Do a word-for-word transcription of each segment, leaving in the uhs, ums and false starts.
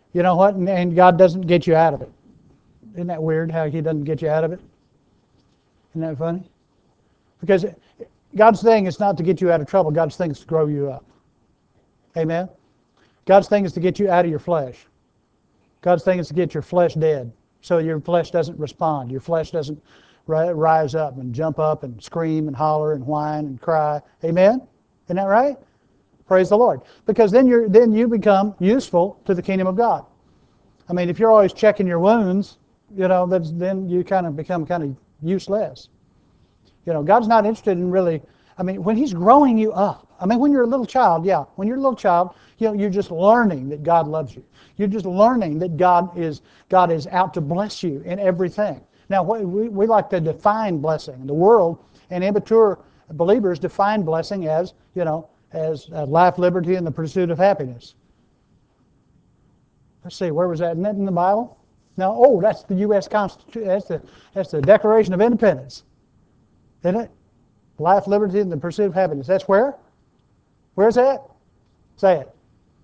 You know what? And, and God doesn't get you out of it. Isn't that weird how He doesn't get you out of it? Isn't that funny? Because God's thing is not to get you out of trouble. God's thing is to grow you up. Amen? God's thing is to get you out of your flesh. God's thing is to get your flesh dead so your flesh doesn't respond. Your flesh doesn't ri- rise up and jump up and scream and holler and whine and cry. Amen? Isn't that right? Praise the Lord. Because then you're then you become useful to the kingdom of God. I mean, if you're always checking your wounds, you know, that's, then you kind of become kind of useless. You know, God's not interested in really, I mean, when He's growing you up. I mean, when you're a little child, yeah, when you're a little child, you know, you're just learning that God loves you. You're just learning that God is God is out to bless you in everything. Now, we, we like to define blessing. The world and immature believers define blessing as, you know, as uh, life, liberty, and the pursuit of happiness. Let's see, where was that? Isn't that in the Bible? No, oh, that's the U S Constitution. That's the that's the Declaration of Independence, isn't it? Life, liberty, and the pursuit of happiness. That's where? Where's that? Say it.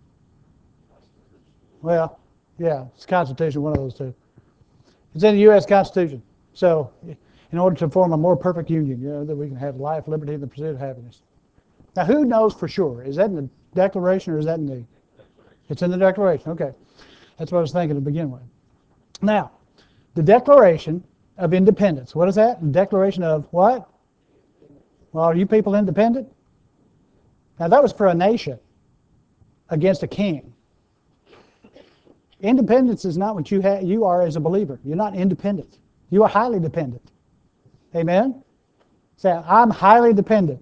Well, yeah, it's the Constitution, one of those two. It's in the U S Constitution. So, in order to form a more perfect union, you know, that we can have life, liberty, and the pursuit of happiness. Now, who knows for sure? Is that in the Declaration or is that in the? It's in the Declaration. Okay, that's what I was thinking to begin with. Now, the Declaration of Independence. What is that? The Declaration of what? Well, are you people independent? Now, that was for a nation against a king. Independence is not what you ha- you are as a believer. You're not independent. You are highly dependent. Amen? Say, I'm highly dependent.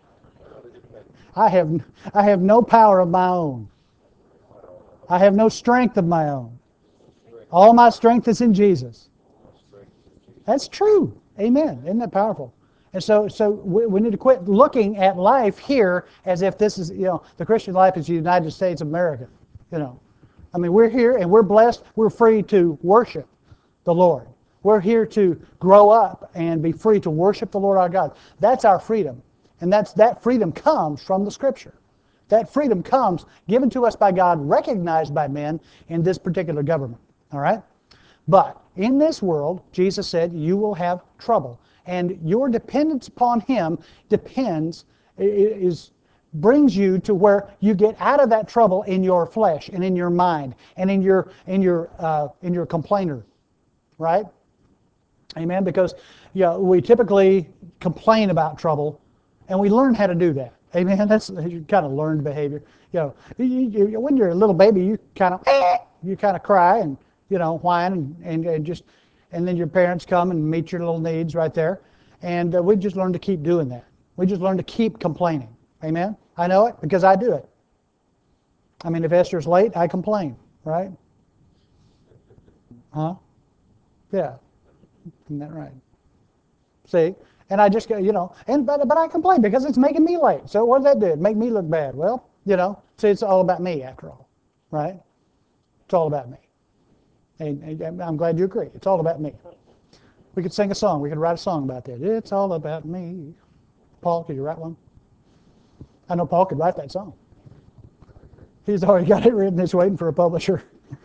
I have, I have no power of my own. I have no strength of my own. All my strength is in Jesus. That's true. Amen. Isn't that powerful? And so, so we, we need to quit looking at life here as if this is, you know, the Christian life is the United States of America. You know, I mean, we're here and we're blessed. We're free to worship the Lord. We're here to grow up and be free to worship the Lord our God. That's our freedom, and that's that freedom comes from the Scripture. That freedom comes given to us by God, recognized by men in this particular government. All right? But in this world, Jesus said, you will have trouble. And your dependence upon Him depends, is brings you to where you get out of that trouble in your flesh and in your mind and in your in your uh, in your complainer, right? Amen. Because you know, we typically complain about trouble, and we learn how to do that. Amen. That's kind of learned behavior. You know, you, you, when you're a little baby, you kind of you kind of cry and you know whine and, and, and just and then your parents come and meet your little needs right there, and uh, we just learn to keep doing that. We just learn to keep complaining. Amen. I know it because I do it. I mean, if Esther's late, I complain, right? Huh? Yeah. Isn't that right? See? And I just go, you know, and but, but I complain because it's making me late. So what does that do? It make me look bad. Well, you know, see, it's all about me after all, right? It's all about me. And, and I'm glad you agree. It's all about me. We could sing a song. We could write a song about that. It's all about me. Paul, could you write one? I know Paul could write that song. He's already got it written. He's waiting for a publisher.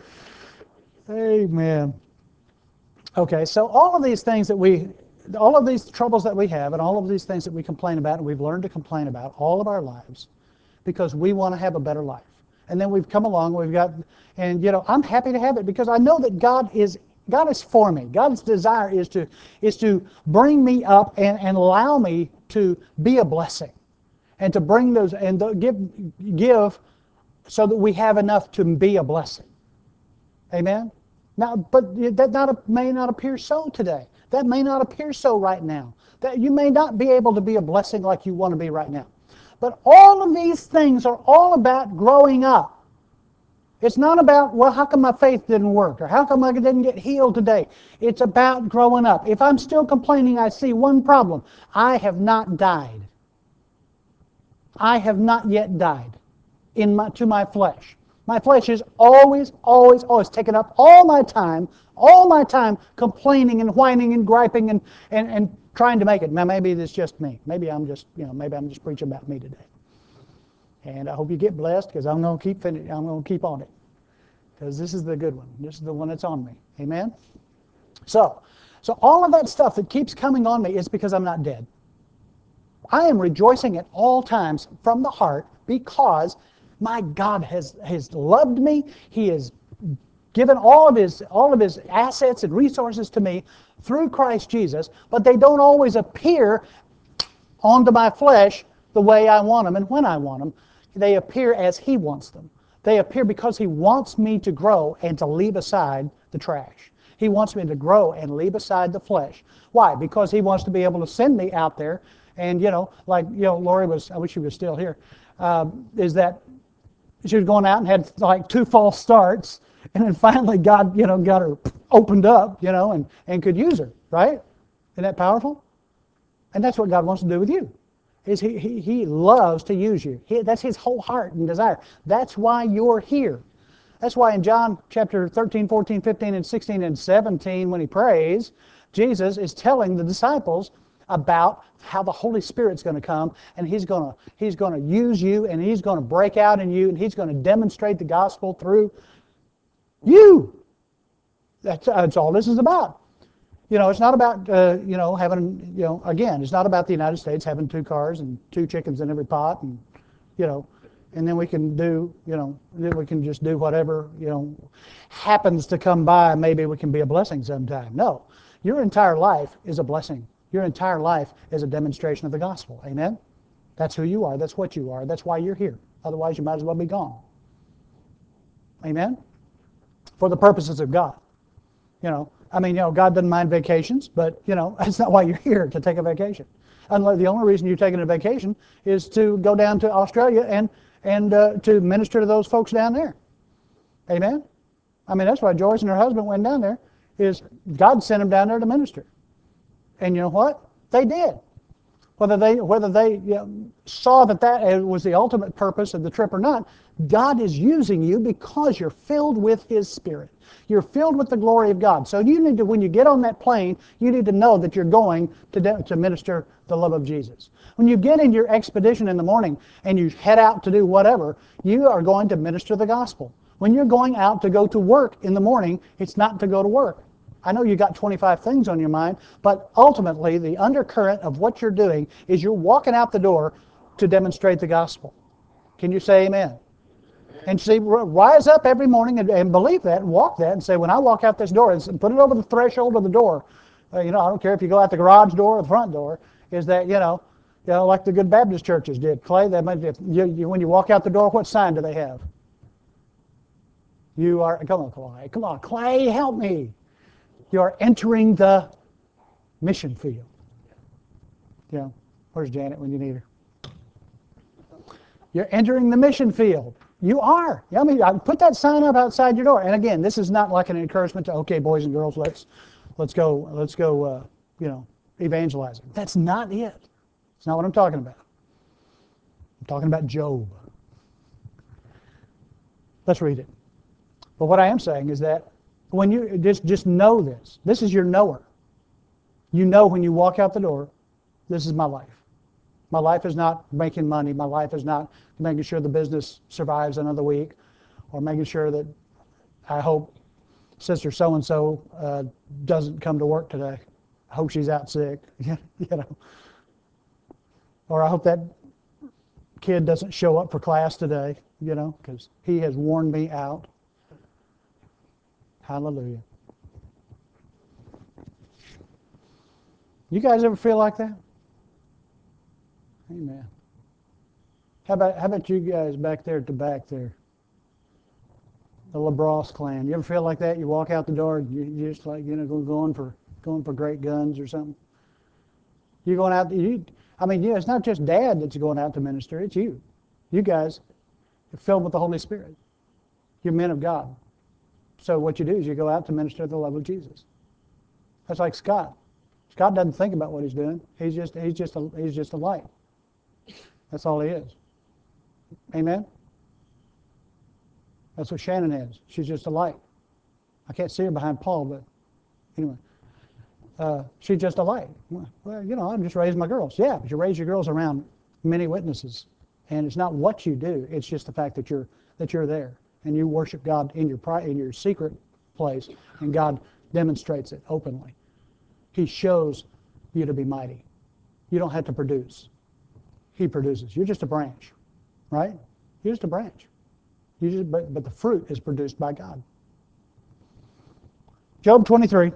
Amen. Okay, so all of these things that we, all of these troubles that we have and all of these things that we complain about and we've learned to complain about all of our lives because we want to have a better life. And then we've come along, we've got, and you know, I'm happy to have it because I know that God is God is for me. God's desire is to is to bring me up and, and allow me to be a blessing and to bring those and give give so that we have enough to be a blessing. Amen? Now, but that not, may not appear so today. That may not appear so right now. That you may not be able to be a blessing like you want to be right now. But all of these things are all about growing up. It's not about, well, how come my faith didn't work? Or how come I didn't get healed today? It's about growing up. If I'm still complaining, I see one problem. I have not died. I have not yet died in my, to my flesh. My flesh is always, always, always taking up all my time, all my time complaining and whining and griping and, and, and trying to make it. Now maybe it's just me. Maybe I'm just, you know, maybe I'm just preaching about me today. And I hope you get blessed because I'm going to keep fin- I'm going to keep on it. because this is the good one. This is the one that's on me. Amen? So, so all of that stuff that keeps coming on me is because I'm not dead. I am rejoicing at all times from the heart because my God has, has loved me. He has given all of his all of his assets and resources to me through Christ Jesus, but they don't always appear onto my flesh the way I want them and when I want them. They appear as He wants them. They appear because He wants me to grow and to leave aside the trash. He wants me to grow and leave aside the flesh. Why? Because He wants to be able to send me out there. And, you know, like, you know, Lori was, I wish she was still here, uh, is that she was going out and had like two false starts, and then finally God, you know, got her opened up, you know, and, and could use her, right? Isn't that powerful? And that's what God wants to do with you. Is he, he, he loves to use you. He, that's His whole heart and desire. That's why you're here. That's why in John chapter thirteen, fourteen, fifteen, and sixteen, and seventeen, when He prays, Jesus is telling the disciples about how the Holy Spirit's going to come, and He's going to He's going to use you, and He's going to break out in you, and He's going to demonstrate the gospel through you. That's, that's all this is about. You know, it's not about, uh, you know, having, you know, again, it's not about the United States having two cars and two chickens in every pot, and, you know, and then we can do, you know, then we can just do whatever, you know, happens to come by. Maybe we can be a blessing sometime. No, your entire life is a blessing. Your entire life is a demonstration of the gospel. Amen? That's who you are. That's what you are. That's why you're here. Otherwise, you might as well be gone. Amen? For the purposes of God. You know, I mean, you know, God doesn't mind vacations, but, you know, that's not why you're here, to take a vacation. Unless the only reason you're taking a vacation is to go down to Australia and, and uh, to minister to those folks down there. Amen? I mean, that's why Joyce and her husband went down there, is God sent them down there to minister. And you know what? They did. Whether they whether they you know, saw that that was the ultimate purpose of the trip or not, God is using you because you're filled with His Spirit. You're filled with the glory of God. So you need to, when you get on that plane, you need to know that you're going to, de- to minister the love of Jesus. When you get in your expedition in the morning and you head out to do whatever, you are going to minister the gospel. When you're going out to go to work in the morning, it's not to go to work. I know you got twenty-five things on your mind, but ultimately the undercurrent of what you're doing is you're walking out the door to demonstrate the gospel. Can you say amen? And see, rise up every morning and, and believe that and walk that and say, when I walk out this door, and put it over the threshold of the door. Uh, you know, I don't care if you go out the garage door or the front door, is that, you know, you know, like the good Baptist churches did. Clay, that might be, you, you, when you walk out the door, what sign do they have? You are, come on, Clay, come on, Clay, help me. You are entering the mission field. Yeah. Where's Janet when you need her? You're entering the mission field. You are. I mean, I put that sign up outside your door. And again, this is not like an encouragement to, okay, boys and girls, let's let's go, let's go, uh, you know, evangelizing. That's not it. It's not what I'm talking about. I'm talking about Job. Let's read it. But what I am saying is that when you just just know this, this is your knower. You know when you walk out the door, this is my life. My life is not making money. My life is not making sure the business survives another week, or making sure that I hope Sister so-and-so uh, doesn't come to work today. I hope she's out sick, you know. Or I hope that kid doesn't show up for class today, you know, because he has worn me out. Hallelujah. You guys ever feel like that? Amen. How about how about you guys back there at the back there? The LaBrosse clan. You ever feel like that? You walk out the door, you're just like, you know, going for going for great guns or something. You're going out. You, I mean, yeah, it's not just Dad that's going out to minister. It's you. You guys are filled with the Holy Spirit. You're men of God. So what you do is you go out to minister the love of Jesus. That's like Scott. Scott doesn't think about what he's doing. He's just he's just a, he's just a light. That's all he is. Amen? That's what Shannon is. She's just a light. I can't see her behind Paul, but anyway. Uh, she's just a light. Well, you know, I'm just raising my girls. Yeah, but you raise your girls around many witnesses. And it's not what you do, it's just the fact that you're that you're there. and you worship God in your pri- in your secret place, and God demonstrates it openly. He shows you to be mighty. You don't have to produce. He produces. You're just a branch, right? You're just a branch. You just, but, but the fruit is produced by God. Job twenty-three.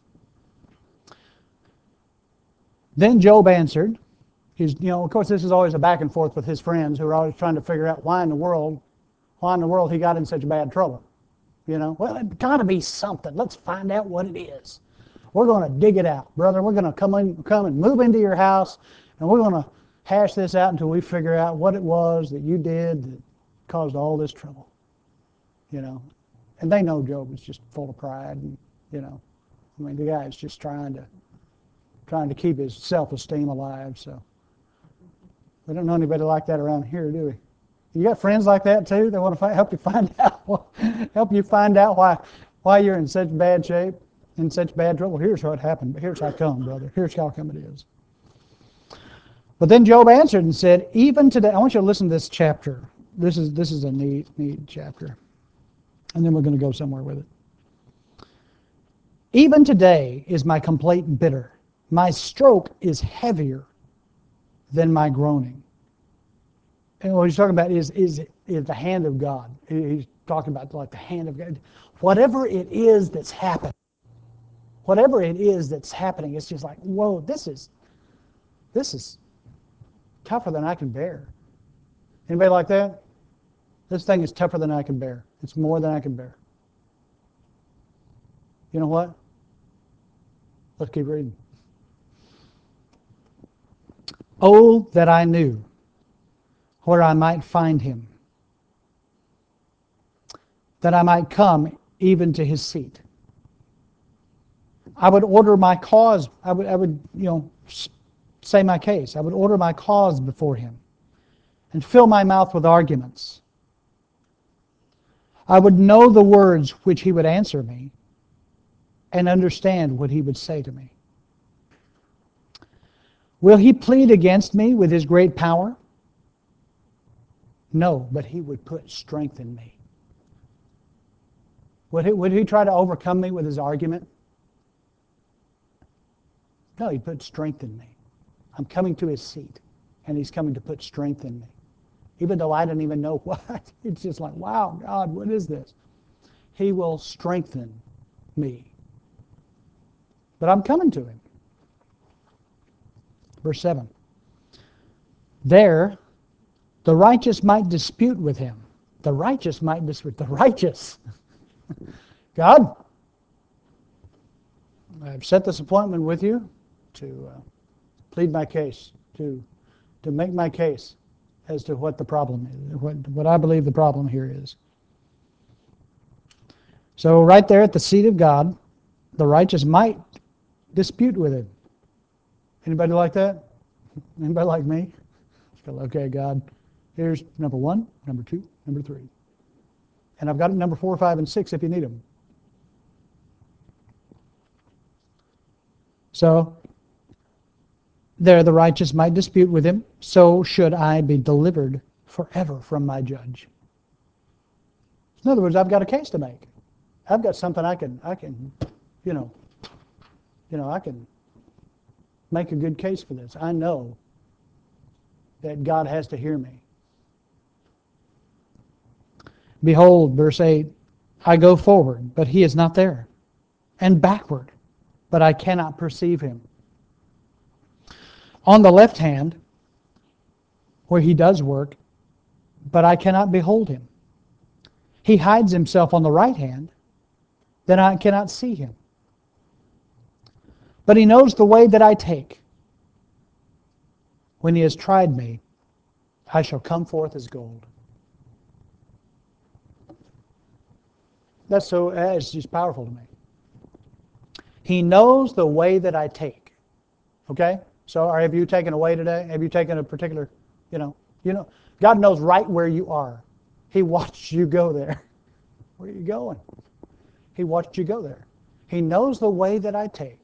Then Job answered. He's, you know, of course, this is always a back and forth with his friends who are always trying to figure out why in the world, why in the world he got in such bad trouble. You know, well, it's got to be something. Let's find out what it is. We're going to dig it out, brother. We're going to come in, come and move into your house, and we're going to hash this out until we figure out what it was that you did that caused all this trouble. You know, and they know Job is just full of pride, and you know, I mean, the guy is just trying to trying to keep his self-esteem alive. So we don't know anybody like that around here, do we? You got friends like that too? They want to find, help you find out help you find out why why you're in such bad shape, in such bad trouble. Here's what happened. Here's how come, brother. Here's how come it is. But then Job answered and said, "Even today," I want you to listen to this chapter. This is this is a neat neat chapter, and then we're going to go somewhere with it. "Even today is my complaint bitter. My stroke is heavier than my groaning." And what he's talking about is, is, is the hand of God. He's talking about like the hand of God. Whatever it is that's happening, whatever it is that's happening, it's just like, whoa, this is, this is tougher than I can bear. Anybody like that? This thing is tougher than I can bear. It's more than I can bear. You know what? Let's keep reading. "Oh, that I knew where I might find him, that I might come even to his seat. I would order my cause, I would, I would, you know, say my case. I would order my cause before him and fill my mouth with arguments. I would know the words which he would answer me and understand what he would say to me. Will he plead against me with his great power? No, but he would put strength in me. Would he, would he try to overcome me with his argument? No, he put strength in me. I'm coming to his seat, and he's coming to put strength in me. Even though I didn't even know what. It's just like, wow, God, what is this? He will strengthen me. But I'm coming to him. Verse seven. There, the righteous might dispute with him. The righteous might dispute. The righteous. God, I've set this appointment with you to uh, plead my case, to, to make my case as to what the problem is, what, what I believe the problem here is. So right there at the seat of God, the righteous might dispute with him. Anybody like that? Anybody like me? Okay, God, here's number one, number two, number three. And I've got number four, five, and six if you need them. So, there the righteous might dispute with him, so should I be delivered forever from my judge. In other words, I've got a case to make. I've got something I can, I can, you know, you know, I can make a good case for this. I know that God has to hear me. Behold, verse eight, I go forward, but he is not there, and backward, but I cannot perceive him. On the left hand, where he does work, but I cannot behold him. He hides himself on the right hand, then I cannot see him. But he knows the way that I take. When he has tried me, I shall come forth as gold. That's so, that's just powerful to me. He knows the way that I take. Okay? So have you taken a way today? Have you taken a particular, you know, you know, God knows right where you are. He watched you go there. Where are you going? He watched you go there. He knows the way that I take.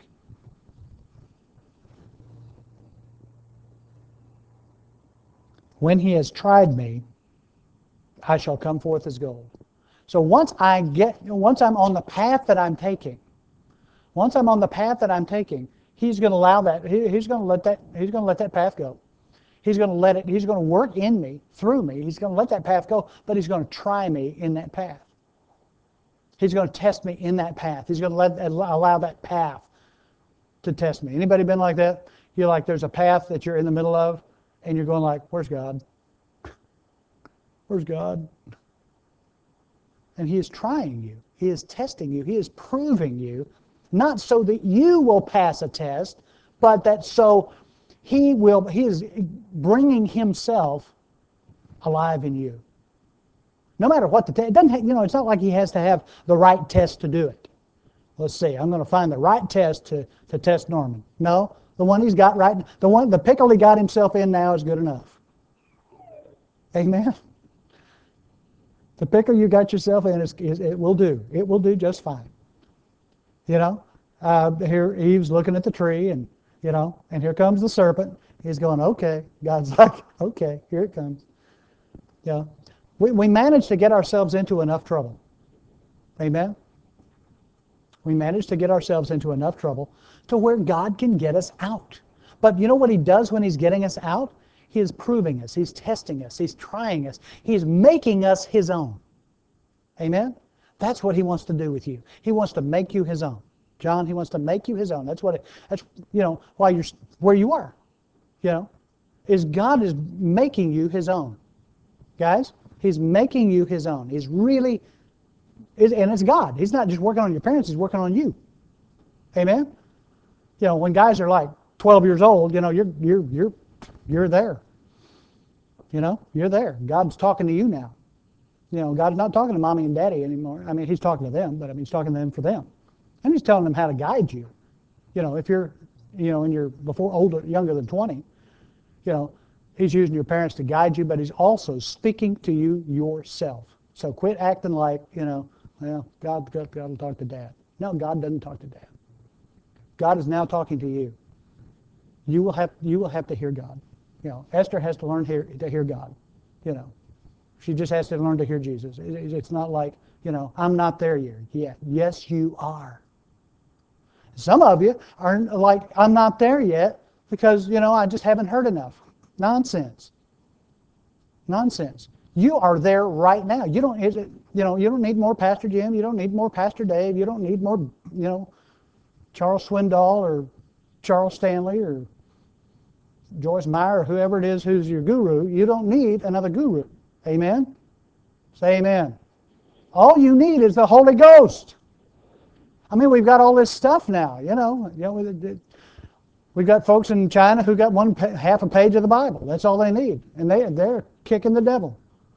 When he has tried me, I shall come forth as gold. So once I get, once I'm on the path that I'm taking, once I'm on the path that I'm taking, He's going to allow that. He, he's going to let that. He's going to let that path go. He's going to let it. He's going to work in me, through me. He's going to let that path go, but He's going to try me in that path. He's going to test me in that path. He's going to let allow that path to test me. Anybody been like that? You're like, there's a path that you're in the middle of, and you're going like, where's God? Where's God? And He is trying you. He is testing you. He is proving you, not so that you will pass a test, but that so He will. He is bringing Himself alive in you. No matter what the test, it doesn't. Have, you know, it's not like He has to have the right test to do it. Let's see. I'm going to find the right test to to test Norman. No, the one he's got right. The one, the pickle he got himself in now is good enough. Amen. The pickle you got yourself in is, is it will do. It will do just fine. You know, uh, here Eve's looking at the tree, and you know, and here comes the serpent. He's going, okay. God's like, okay, here it comes. You know, we we managed to get ourselves into enough trouble. Amen. We managed to get ourselves into enough trouble to where God can get us out. But you know what He does when He's getting us out? He is proving us. He's testing us. He's trying us. He's making us His own. Amen? That's what He wants to do with you. He wants to make you His own. John, He wants to make you His own. That's what. It, that's you know why you're where you are. You know, is God is making you His own. Guys, He's making you His own. He's really. And it's God. He's not just working on your parents, He's working on you. Amen? You know, when guys are like twelve years old, you know, you're you're you're you're there. You know, you're there. God's talking to you now. You know, God's not talking to mommy and daddy anymore. I mean, He's talking to them, but I mean, He's talking to them for them. And He's telling them how to guide you. You know, if you're, you know, and you're before older, younger than twenty, you know, He's using your parents to guide you, but He's also speaking to you yourself. So quit acting like, you know, well, God, God, God will talk to Dad. No, God doesn't talk to Dad. God is now talking to you. You will have you will have to hear God. You know, Esther has to learn hear, to hear God. You know, she just has to learn to hear Jesus. It, it's not like, you know, I'm not there yet. Yes, you are. Some of you are like, I'm not there yet because, you know, I just haven't heard enough. Nonsense. Nonsense. You are there right now. You don't, you know, you don't need more Pastor Jim. You don't need more Pastor Dave. You don't need more, you know, Charles Swindoll or Charles Stanley or Joyce Meyer or whoever it is who's your guru. You don't need another guru. Amen? Say amen. All you need is the Holy Ghost. I mean, we've got all this stuff now. You know, you know, we've got folks in China who got one half a page of the Bible. That's all they need, and they they're kicking the devil.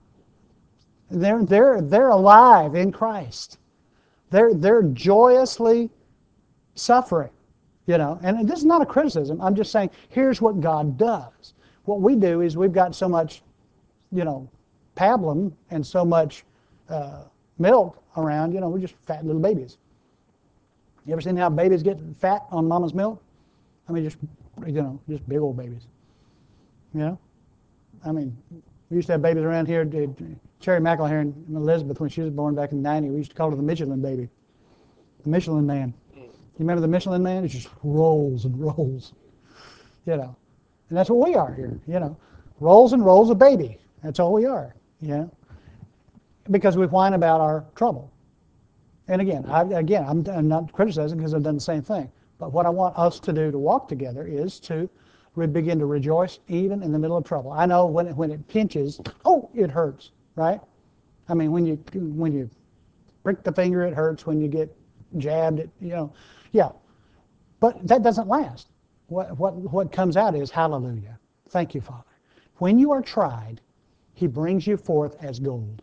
They're, they're, they're alive in Christ. They're, they're joyously suffering, you know. And this is not a criticism. I'm just saying, here's what God does. What we do is we've got so much, you know, pablum and so much uh, milk around, you know, we're just fat little babies. You ever seen how babies get fat on mama's milk? I mean, just, you know, just big old babies. You know? I mean, we used to have babies around here. Cherry McElhair and Elizabeth, when she was born back in the nineties, we used to call her the Michelin baby. The Michelin man. You remember the Michelin man? It just rolls and rolls. You know. And that's what we are here, you know. Rolls and rolls of baby. That's all we are, you know. Because we whine about our trouble. And again, I, again, I'm, I'm not criticizing because I've done the same thing. But what I want us to do to walk together is to we begin to rejoice even in the middle of trouble. I know when it, when it pinches, oh, it hurts, right? I mean, when you when you prick the finger, it hurts. When you get jabbed, it, you know, yeah. But that doesn't last. What what what comes out is hallelujah. Thank you, Father. When you are tried, He brings you forth as gold.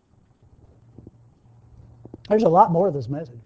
There's a lot more of this message.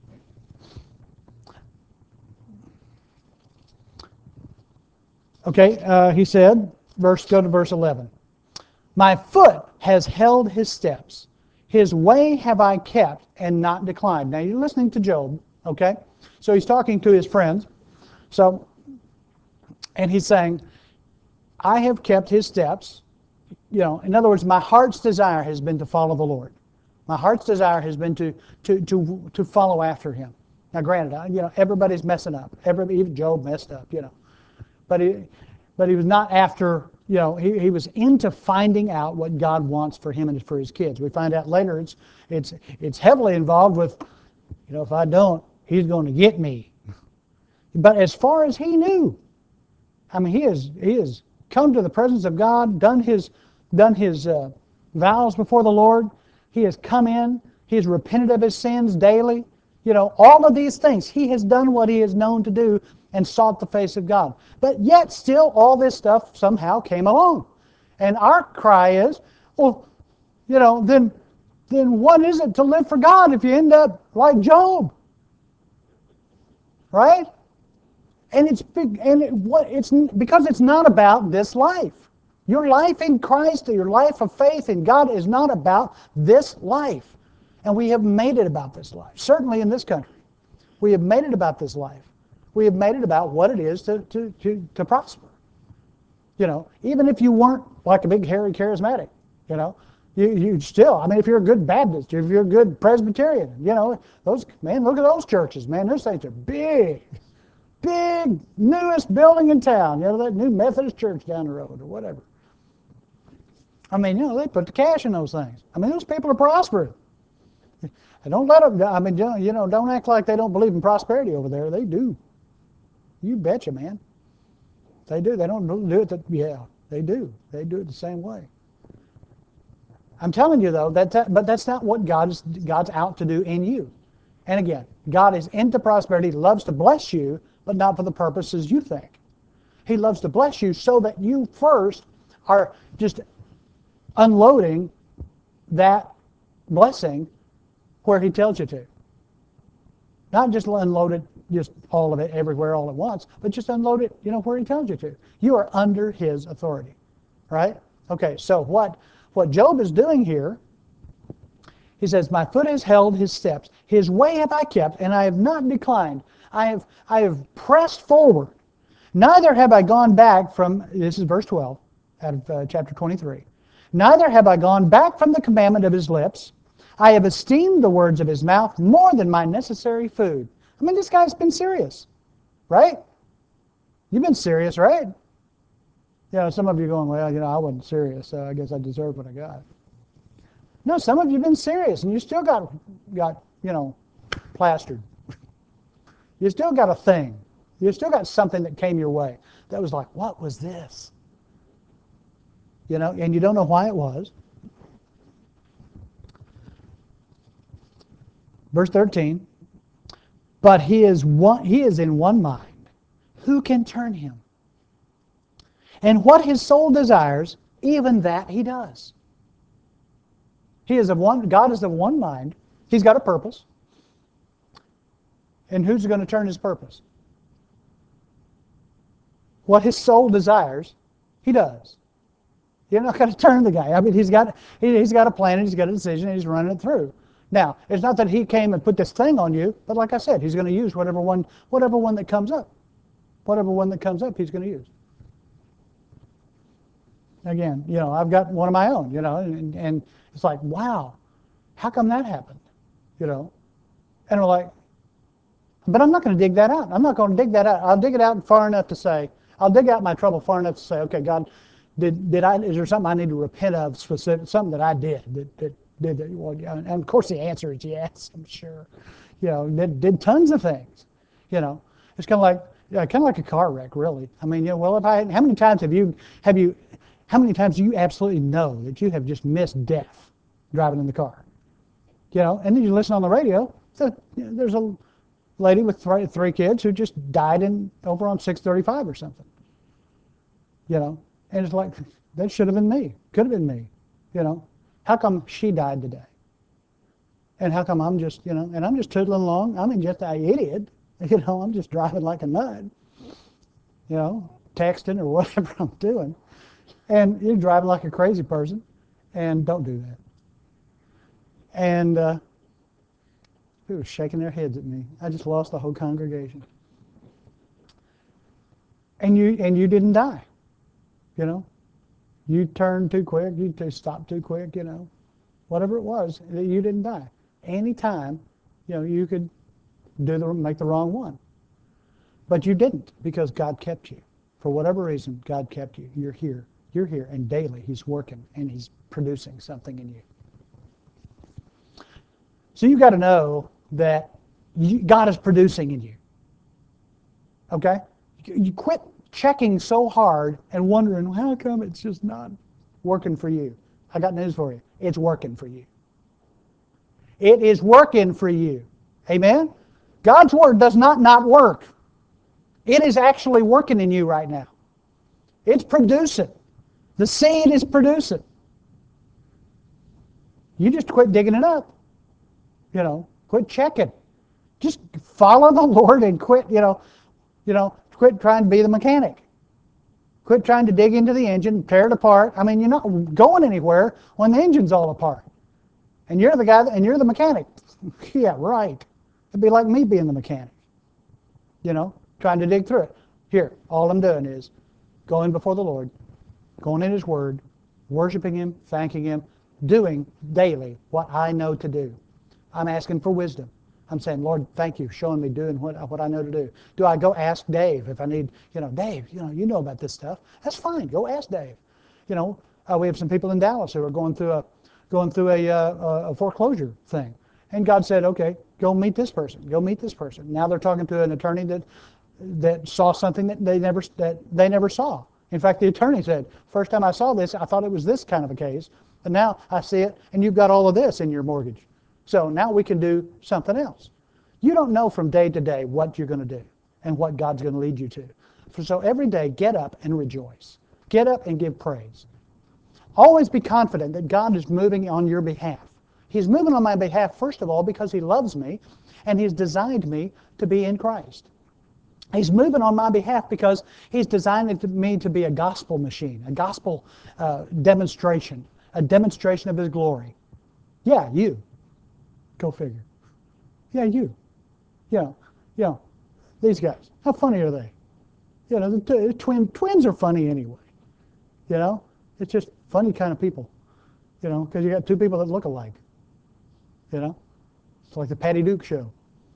Okay, uh, he said, verse, go to verse eleven. My foot has held His steps. His way have I kept and not declined. Now you're listening to Job, okay? So he's talking to his friends. So, and he's saying, I have kept His steps. You know, in other words, my heart's desire has been to follow the Lord. My heart's desire has been to to to to follow after Him. Now, granted, I, you know, everybody's messing up. Every, even Job messed up, you know. But he, but he was not after, you know, he, he was into finding out what God wants for him and for his kids. We find out later it's it's it's heavily involved with, you know, if I don't, He's going to get me. But as far as he knew, I mean, he has he has come to the presence of God, done his done his uh, vows before the Lord. He has come in. He has repented of his sins daily. You know, all of these things. He has done what he is known to do and sought the face of God. But yet still all this stuff somehow came along. And our cry is, well, you know, then then what is it to live for God if you end up like Job? Right? And it's big, and it, what it's because it's not about this life. Your life in Christ, your life of faith in God is not about this life. And we have made it about this life. Certainly in this country. We have made it about this life. We have made it about what it is to, to, to, to prosper. You know, even if you weren't like a big hairy charismatic, you know, you, you still, I mean, if you're a good Baptist, if you're a good Presbyterian, you know, those, man, look at those churches, man, those things are big. Big, newest building in town, you know, that new Methodist church down the road or whatever. I mean, you know, they put the cash in those things. I mean, those people are prospering. And don't let them, I mean, you know, don't act like they don't believe in prosperity over there. They do. You betcha, man. They do. They don't do it, the, yeah, they do. They do it the same way. I'm telling you, though, that, that but that's not what God is, God's out to do in you. And again, God is into prosperity, loves to bless you, but not for the purposes you think. He loves to bless you so that you first are just unloading that blessing where He tells you to. Not just unload it, just all of it everywhere all at once, but just unload it, you know, where He tells you to. You are under His authority, right? Okay, so what, what Job is doing here, he says, my foot has held His steps. His way have I kept, and I have not declined. I have, I have pressed forward. Neither have I gone back from, this is verse twelve out of uh, chapter twenty-three. Neither have I gone back from the commandment of His lips. I have esteemed the words of His mouth more than my necessary food. I mean, this guy's been serious, right? You've been serious, right? You know, some of you are going, well, you know, I wasn't serious, so I guess I deserve what I got. No, some of you have been serious, and you still got, got, you know, plastered. You still got a thing. You still got something that came your way that was like, what was this? You know, and you don't know why it was. Verse thirteen, but he is one, he is in one mind. Who can turn him? And what his soul desires, even that he does. He is of one, God is of one mind. He's got a purpose. And who's going to turn his purpose? What his soul desires, he does. You're not going to turn the guy. I mean, he's got he, he's got a plan and he's got a decision and he's running it through. Now, it's not that he came and put this thing on you, but like I said, he's going to use whatever one whatever one that comes up. Whatever one that comes up, he's going to use. Again, you know, I've got one of my own, you know, and, and it's like, wow, how come that happened? You know? And we're like, but I'm not going to dig that out. I'm not going to dig that out. I'll dig it out far enough to say, I'll dig out my trouble far enough to say, okay, God, did did I? Is there something I need to repent of, specific, something that I did that that did that? Well, and of course the answer is yes. I'm sure. You know, did did tons of things. You know, it's kind of like yeah, kind of like a car wreck, really. I mean, you know, well, if I, how many times have you have you, how many times do you absolutely know that you have just missed death driving in the car? You know, and then you listen on the radio. So you know, there's a lady with three, three kids who just died in over on six thirty-five or something. You know, and it's like, that should have been me. Could have been me. You know, how come she died today? And how come I'm just, you know, and I'm just tootling along. I mean, just an idiot. You know, I'm just driving like a nut. You know, texting or whatever I'm doing. And you're driving like a crazy person. And don't do that. And uh, people were shaking their heads at me. I just lost the whole congregation. And you and you didn't die. You know, you turned too quick. You stopped too quick. You know, whatever it was that you didn't die. Anytime, you know, you could do the make the wrong one. But you didn't, because God kept you. For whatever reason, God kept you. You're here. You're here, and daily He's working, and He's producing something in you. So you've got to know that you, God is producing in you. Okay? You quit checking so hard and wondering, how come it's just not working for you? I got news for you. It's working for you. It is working for you. Amen? God's Word does not not work. It is actually working in you right now. It's producing. The seed is producing. You just quit digging it up. You know, quit checking. Just follow the Lord and quit, you know, you know, quit trying to be the mechanic. Quit trying to dig into the engine, tear it apart. I mean, you're not going anywhere when the engine's all apart. And you're the guy, that, and you're the mechanic. Yeah, right. It'd be like me being the mechanic. You know, trying to dig through it. Here, all I'm doing is going before the Lord, going in His Word, worshiping Him, thanking Him, doing daily what I know to do. I'm asking for wisdom. I'm saying, Lord, thank you, showing me doing what, what I know to do. Do I go ask Dave if I need, you know, Dave, you know, you know about this stuff. That's fine. Go ask Dave. You know, uh, we have some people in Dallas who are going through a going through a, uh, a foreclosure thing. And God said, okay, go meet this person. Go meet this person. Now they're talking to an attorney that that saw something that they never that they never saw. In fact, the attorney said, first time I saw this, I thought it was this kind of a case. And now I see it, and you've got all of this in your mortgage. So now we can do something else. You don't know from day to day what you're going to do and what God's going to lead you to. So every day, get up and rejoice. Get up and give praise. Always be confident that God is moving on your behalf. He's moving on my behalf, first of all, because He loves me, and He's designed me to be in Christ. He's moving on my behalf because He's designed me to be a gospel machine, a gospel uh, demonstration, a demonstration of His glory. Yeah, you. Go figure. Yeah, you. You know, you know, these guys. How funny are they? You know, the t- twin, twins are funny anyway. You know, it's just funny kind of people. You know, because you got two people that look alike. You know, it's like the Patty Duke show.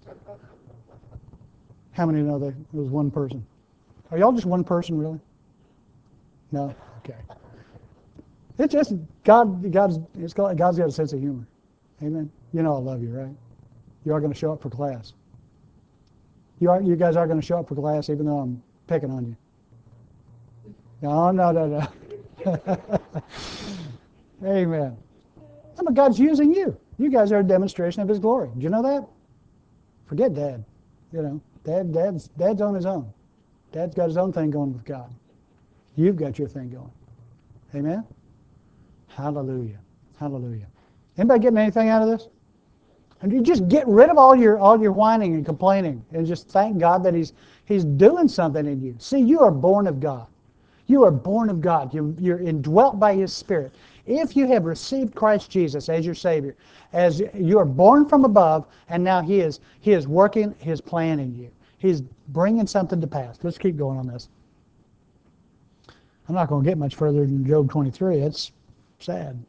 How many know that it was one person? Are y'all just one person, really? No? Okay. It's just God. God's it's got, God's got a sense of humor. Amen. You know I love you, right? You are going to show up for class. You are. You guys are going to show up for class, even though I'm picking on you. No, no, no, no. Amen. But God's using you. You guys are a demonstration of His glory. Do you know that? Forget Dad. You know, Dad, Dad's, Dad's on his own. Dad's got his own thing going with God. You've got your thing going. Amen? Hallelujah. Hallelujah. Anybody getting anything out of this? And you just get rid of all your all your whining and complaining and just thank God that He's He's doing something in you. See, you are born of God. You are born of God. You're, you're indwelt by His Spirit. If you have received Christ Jesus as your Savior, as you are born from above, and now He is He is working His plan in you. He's bringing something to pass. Let's keep going on this. I'm not going to get much further than Job twenty-three. It's sad.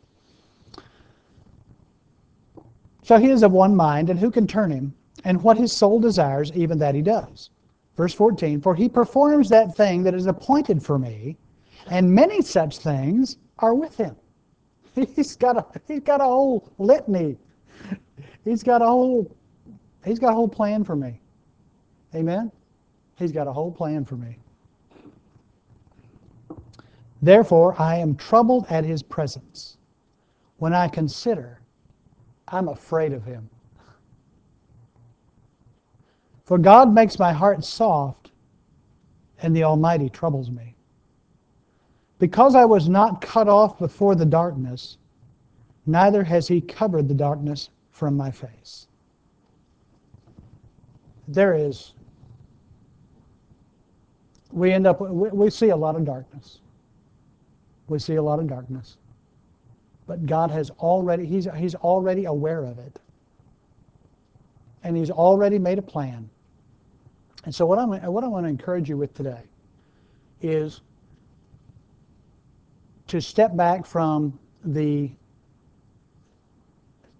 So he is of one mind, and who can turn him? And what his soul desires, even that he does. Verse fourteen, for he performs that thing that is appointed for me, and many such things are with him. He's got a he's got a whole litany. He's got a whole he's got a whole plan for me. Amen? He's got a whole plan for me. Therefore I am troubled at his presence. When I consider, I'm afraid of him. For God makes my heart soft, and the Almighty troubles me. Because I was not cut off before the darkness, neither has He covered the darkness from my face. There is, we end up, we, we see a lot of darkness. We see a lot of darkness. But God has already, He's, he's already aware of it. And He's already made a plan. And so what, I'm, what I want to encourage you with today is to step back from the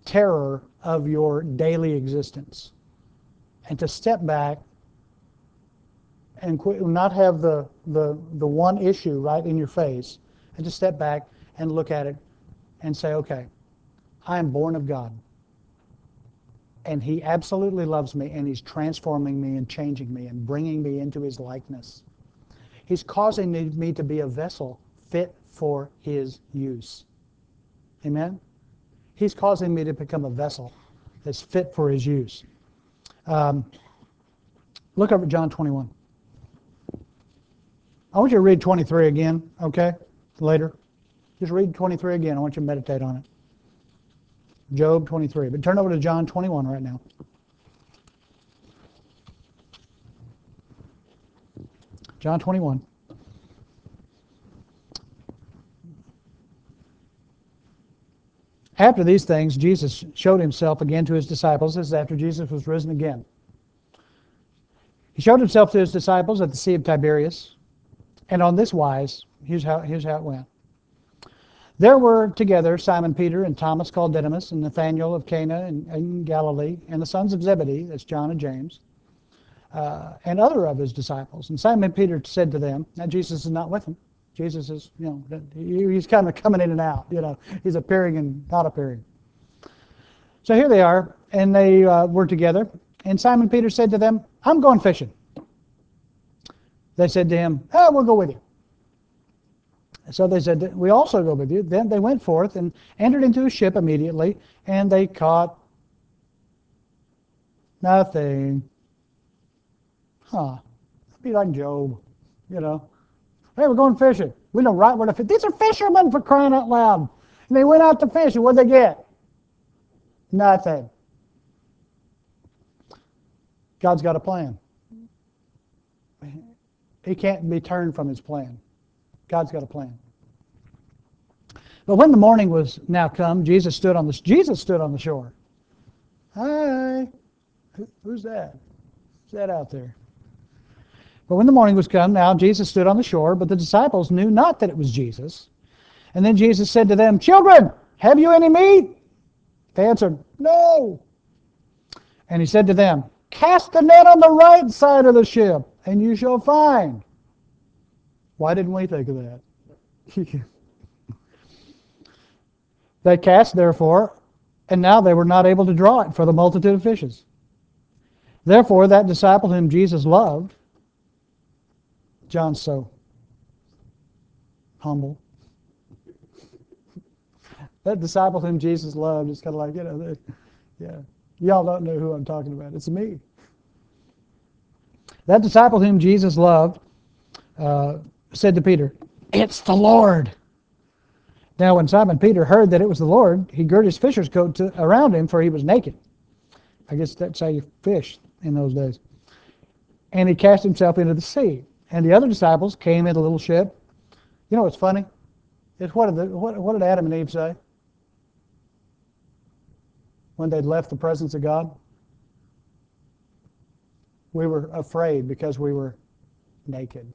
terror of your daily existence and to step back and quit, not have the, the, the one issue right in your face, and to step back and look at it and say, okay, I am born of God. And He absolutely loves me, and He's transforming me and changing me and bringing me into His likeness. He's causing me to be a vessel fit for His use. Amen? He's causing me to become a vessel that's fit for His use. Um, look over at John twenty-one. I want you to read twenty-three again, okay? Later. Just read twenty-three again. I want you to meditate on it. Job twenty-three. But turn over to John twenty-one right now. John twenty-one. After these things, Jesus showed Himself again to His disciples. This is after Jesus was risen again. He showed Himself to His disciples at the Sea of Tiberias. And on this wise, here's how, here's how it went. There were together Simon Peter and Thomas called Didymus and Nathanael of Cana in, in Galilee and the sons of Zebedee, that's John and James, uh, and other of His disciples. And Simon Peter said to them, now Jesus is not with them. Jesus is, you know, He's kind of coming in and out. You know, He's appearing and not appearing. So here they are, and they uh, were together. And Simon Peter said to them, I'm going fishing. They said to him, oh, we'll go with you. So they said, we also go with you. Then they went forth and entered into a ship immediately, and they caught nothing. Huh. It'd be like Job, you know. Hey, we're going fishing. We know right where to fish. These are fishermen, for crying out loud. And they went out to fish, and what'd they get? Nothing. God's got a plan. He can't be turned from His plan. God's got a plan. But when the morning was now come, Jesus stood on the Jesus stood on the shore. Hi, who's that? Who's that out there? But when the morning was come, now Jesus stood on the shore, but the disciples knew not that it was Jesus. And then Jesus said to them, children, have you any meat? They answered, no. And He said to them, cast the net on the right side of the ship, and you shall find. Why didn't we think of that? They cast, therefore, and now they were not able to draw it for the multitude of fishes. Therefore, that disciple whom Jesus loved, John's so humble. That disciple whom Jesus loved is kind of like, you know, yeah, y'all don't know who I'm talking about. It's me. That disciple whom Jesus loved uh, said to Peter, it's the Lord. Now when Simon Peter heard that it was the Lord, he girded his fisher's coat to, around him, for he was naked. I guess that's how you fished in those days. And he cast himself into the sea. And the other disciples came in a little ship. You know what's funny? It's what did, the, what, what did Adam and Eve say when they'd left the presence of God? We were afraid because we were naked.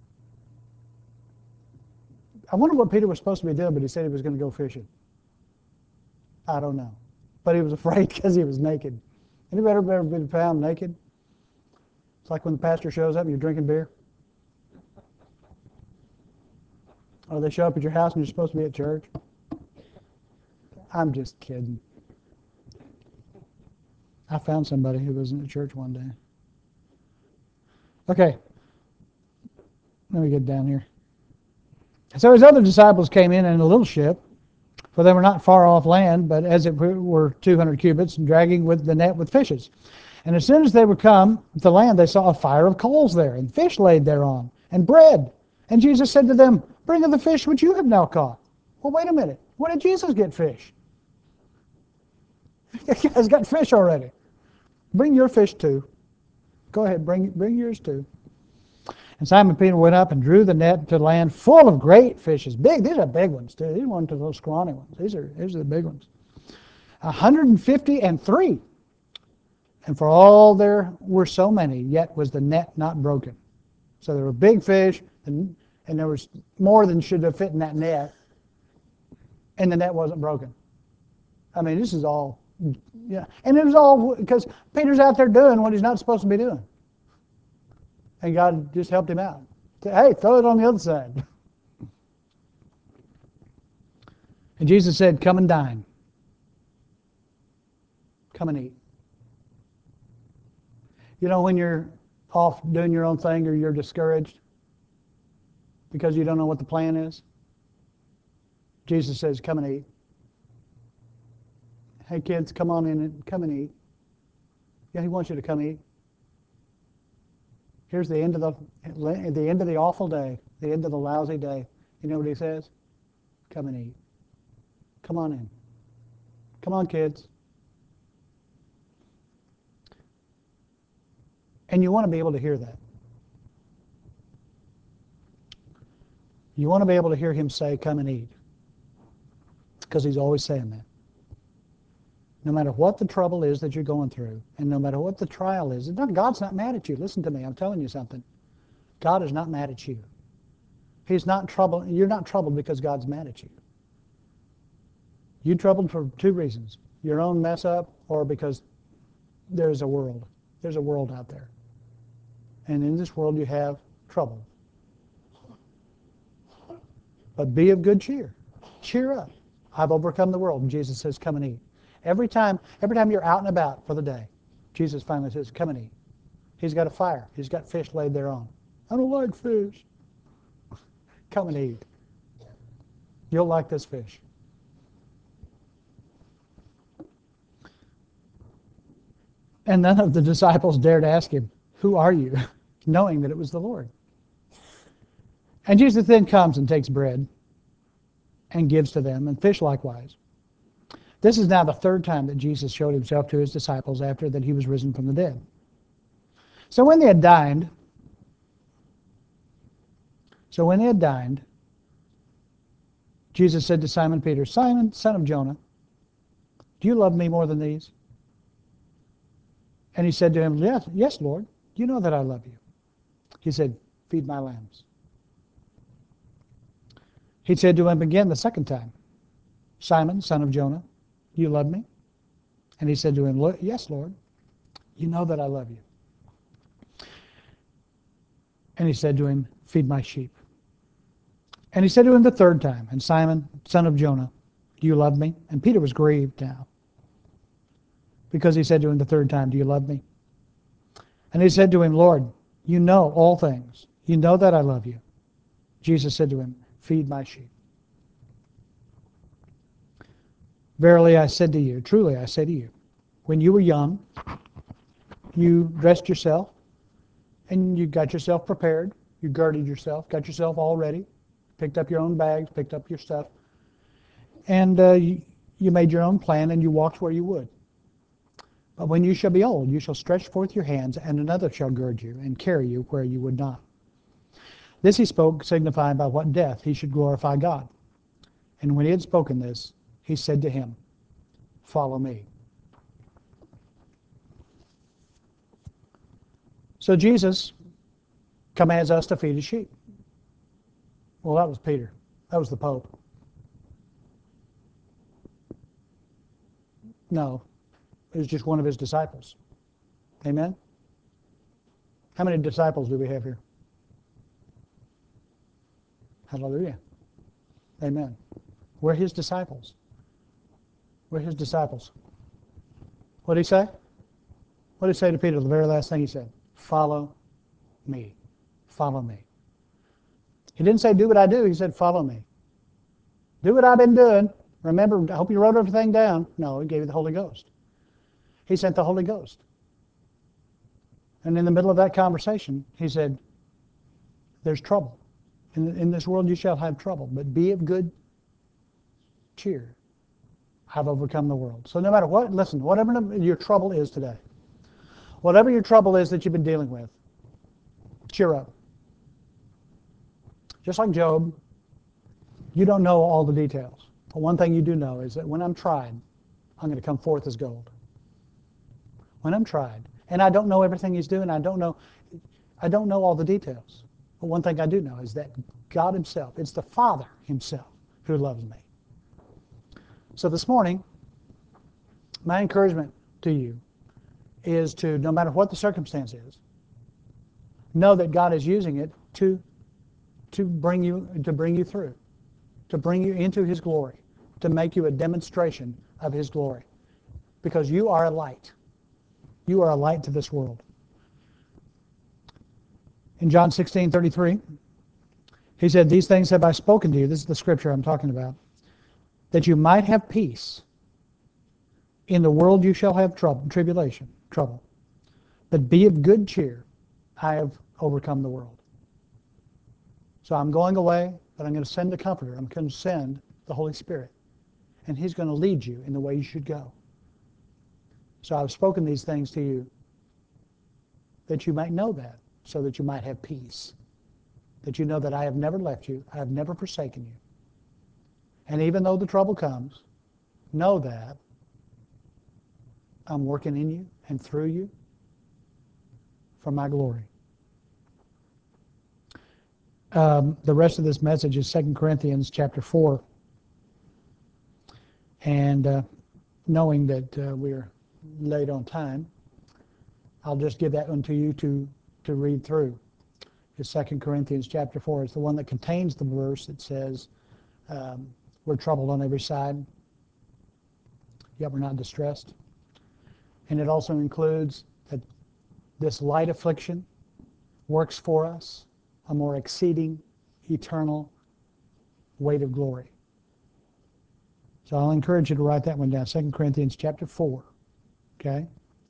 I wonder what Peter was supposed to be doing, but he said he was going to go fishing. I don't know. But he was afraid because he was naked. Anybody ever been found naked? It's like when the pastor shows up and you're drinking beer. Or they show up at your house and you're supposed to be at church. I'm just kidding. I found somebody who was in the church one day. Okay. Let me get down here. So his other disciples came in in a little ship, for they were not far off land, but as it were two hundred cubits, dragging with the net with fishes. And as soon as they were come to land, they saw a fire of coals there, and fish laid thereon, and bread. And Jesus said to them, bring of the fish which you have now caught. Well, wait a minute. When did Jesus get fish? You guys got fish already. Bring your fish too. Go ahead, bring, bring yours too. And Simon Peter went up and drew the net to land full of great fishes. Big, these are big ones too. These weren't those scrawny ones. These are, these are the big ones. one hundred fifty and three. And for all there were so many, yet was the net not broken. So there were big fish, and, and there was more than should have fit in that net, and the net wasn't broken. I mean, this is all Yeah, and it was all because Peter's out there doing what he's not supposed to be doing. And God just helped him out. Said, hey, throw it on the other side. And Jesus said, come and dine. Come and eat. You know, when you're off doing your own thing or you're discouraged because you don't know what the plan is, Jesus says, come and eat. Hey kids, come on in and come and eat. Yeah, he wants you to come eat. Here's the end of the the end of the awful day, the end of the lousy day. You know what he says? Come and eat. Come on in. Come on, kids. And you want to be able to hear that. You want to be able to hear him say, come and eat. Because he's always saying that. No matter what the trouble is that you're going through, and no matter what the trial is, God's not mad at you. Listen to me, I'm telling you something. God is not mad at you. He's not troubled. You're not troubled because God's mad at you. You're troubled for two reasons. Your own mess up, or because there's a world. There's a world out there. And in this world you have trouble. But be of good cheer. Cheer up. I've overcome the world. And Jesus says, come and eat. Every time, every time you're out and about for the day, Jesus finally says, come and eat. He's got a fire. He's got fish laid there on. I don't like fish. Come and eat. You'll like this fish. And none of the disciples dared ask him, who are you? Knowing that it was the Lord. And Jesus then comes and takes bread and gives to them, and fish likewise. This is now the third time that Jesus showed himself to his disciples after that he was risen from the dead. So when they had dined, so when they had dined, Jesus said to Simon Peter, Simon, son of Jonah, do you love me more than these? And he said to him, yes, yes, Lord, you know that I love you. He said, feed my lambs. He said to him again the second time, Simon, son of Jonah, do you love me? And he said to him, yes, Lord, you know that I love you. And he said to him, feed my sheep. And he said to him the third time, and Simon, son of Jonah, do you love me? And Peter was grieved now, because he said to him the third time, do you love me? And he said to him, Lord, you know all things. You know that I love you. Jesus said to him, feed my sheep. Verily I said to you, truly I say to you, when you were young, you dressed yourself, and you got yourself prepared. You girded yourself, got yourself all ready, picked up your own bags, picked up your stuff, and uh, you, you made your own plan, and you walked where you would. But when you shall be old, you shall stretch forth your hands, and another shall gird you, and carry you where you would not. This he spoke, signifying by what death he should glorify God. And when he had spoken this, he said to him, follow me. So Jesus commands us to feed his sheep. Well, that was Peter. That was the Pope. No, it was just one of his disciples. Amen? How many disciples do we have here? Hallelujah. Amen. We're his disciples. We're his disciples. What did he say? What did he say to Peter? The very last thing he said, follow me. Follow me. He didn't say, do what I do. He said, follow me. Do what I've been doing. Remember, I hope you wrote everything down. No, he gave you the Holy Ghost. He sent the Holy Ghost. And in the middle of that conversation, he said, there's trouble. In, in this world you shall have trouble, but be of good cheer. I've overcome the world. So no matter what, listen, whatever your trouble is today, whatever your trouble is that you've been dealing with, cheer up. Just like Job, you don't know all the details. But one thing you do know is that when I'm tried, I'm going to come forth as gold. When I'm tried. And I don't know everything he's doing. I don't know, I don't know all the details. But one thing I do know is that God himself, it's the Father himself who loves me. So this morning, My encouragement to you is to, no matter what the circumstance is, know that God is using it to, to bring you to bring you through, to bring you into His glory, to make you a demonstration of His glory. Because you are a light. You are a light to this world. In John sixteen thirty-three, He said, "These things have I spoken to you," this is the scripture I'm talking about, "that you might have peace. In the world you shall have trouble, tribulation, trouble. But be of good cheer. I have overcome the world." So I'm going away, but I'm going to send the Comforter. I'm going to send the Holy Spirit. And He's going to lead you in the way you should go. So I've spoken these things to you that you might know that, so that you might have peace. That you know that I have never left you, I have never forsaken you. And even though the trouble comes, know that I'm working in you and through you for my glory. Um, the rest of this message is Second Corinthians chapter four. And uh, knowing that uh, we're late on time, I'll just give that one to you to, to read through. It's Second Corinthians chapter four. It's the one that contains the verse that says, um, we're troubled on every side, yet we're not distressed. And it also includes that this light affliction works for us a more exceeding, eternal weight of glory. So I'll encourage you to write that one down, Second Corinthians chapter four. Okay?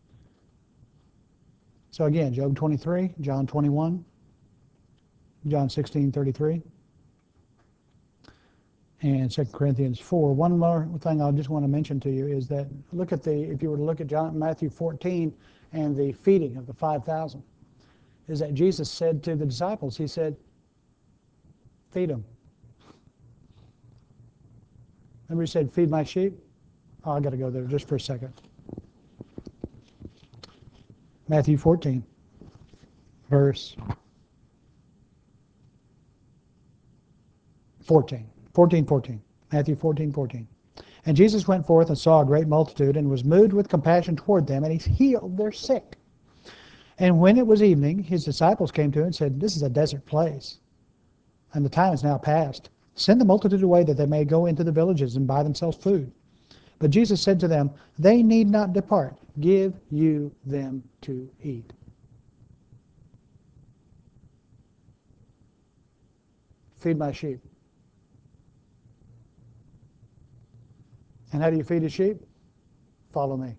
So again, Job twenty-three, John twenty-one, John sixteen thirty-three, and Second Corinthians four. One more thing I just want to mention to you is that look at the, if you were to look at John, Matthew fourteen and the feeding of the five thousand, is that Jesus said to the disciples, He said, feed them. Remember He said, feed my sheep? Oh, I've got to go there just for a second. Matthew fourteen, verse fourteen. fourteen, fourteen. Matthew fourteen, fourteen. "And Jesus went forth and saw a great multitude, and was moved with compassion toward them, and He healed their sick. And when it was evening, His disciples came to Him and said, This is a desert place, and the time is now past. Send the multitude away, that they may go into the villages and buy themselves food. But Jesus said to them, They need not depart. Give you them to eat." Feed my sheep. And how do you feed a sheep? Follow me.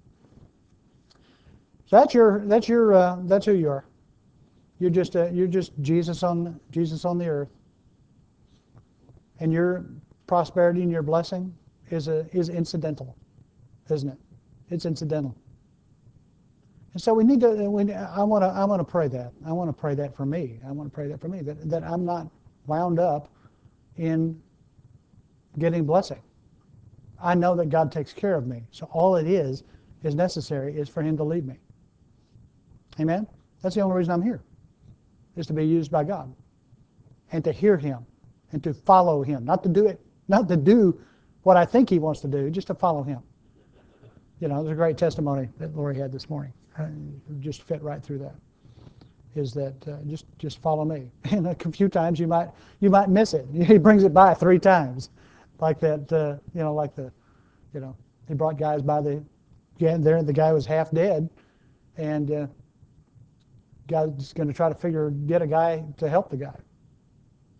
So that's your that's your uh, that's who you are. You're just uh, you're just Jesus on Jesus on the earth. And your prosperity and your blessing is a is incidental, isn't it? It's incidental. And so we need to. We, I want to. I want to pray that. I want to pray that for me. I want to pray that for me. That that I'm not wound up in getting blessing. I know that God takes care of me. So all it is is necessary is for Him to lead me. Amen. That's the only reason I'm here, is to be used by God, and to hear Him, and to follow Him. Not to do it. Not to do what I think He wants to do. Just to follow Him. You know, there's a great testimony that Lori had this morning. Uh, just fit right through that. Is that uh, just just follow me? And a few times you might you might miss it. He brings it by three times, like that. Uh, you know, like the, you know, he brought guys by the, yeah, there the guy was half dead, and uh, God's going to try to figure get a guy to help the guy.